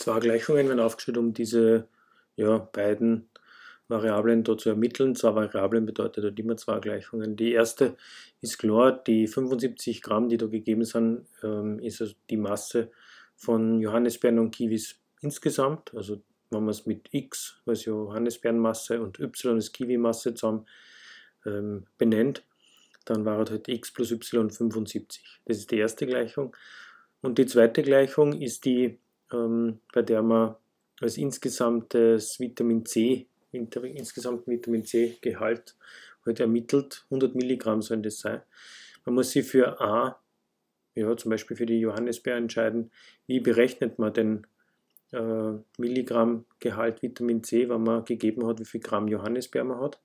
Zwei Gleichungen werden aufgestellt, um diese beiden Variablen da zu ermitteln. Zwei Variablen bedeutet halt immer zwei Gleichungen. Die erste ist klar, die 75 Gramm, die da gegeben sind, ist also die Masse von Johannisbeeren und Kiwis insgesamt. Also wenn man es mit x als Johannisbeerenmasse und y als Kiwimasse zusammen benennt, dann war halt x plus y 75. Das ist die erste Gleichung. Und die zweite Gleichung ist die, bei der man als insgesamten Vitamin C Gehalt halt ermittelt. 100 Milligramm sollen das sein. Man muss sich für A, zum Beispiel für die Johannisbeere entscheiden, wie berechnet man den Milligramm Gehalt Vitamin C, wenn man gegeben hat, wie viel Gramm Johannisbeere man hat.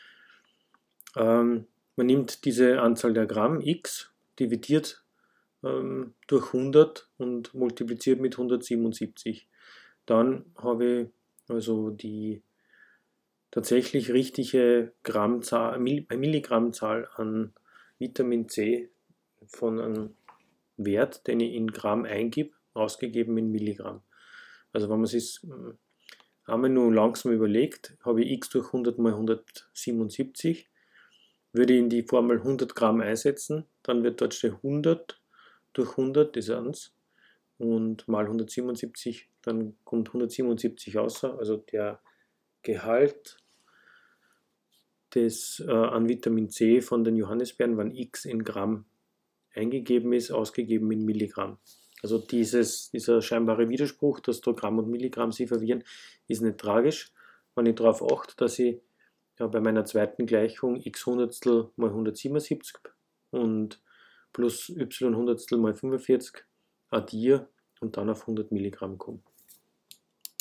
Man nimmt diese Anzahl der Gramm, x, dividiert durch 100 und multipliziert mit 177. Dann habe ich also die tatsächlich richtige Milligrammzahl an Vitamin C von einem Wert, den ich in Gramm eingebe, ausgegeben in Milligramm. Also wenn man sich einmal nur langsam überlegt, habe ich x durch 100 mal 177, würde ich in die Formel 100 Gramm einsetzen, dann wird dort stehen 100 durch 100, das ist 1, und mal 177, dann kommt 177 raus, also der Gehalt an Vitamin C von den Johannisbeeren, wenn x in Gramm eingegeben ist, ausgegeben in Milligramm. Also dieser scheinbare Widerspruch, dass da Gramm und Milligramm sich verwirren, ist nicht tragisch, wenn ich darauf achte, dass ich bei meiner zweiten Gleichung x Hundertstel mal 177 und plus y Hundertstel mal 45 addiere und dann auf 100 Milligramm komme.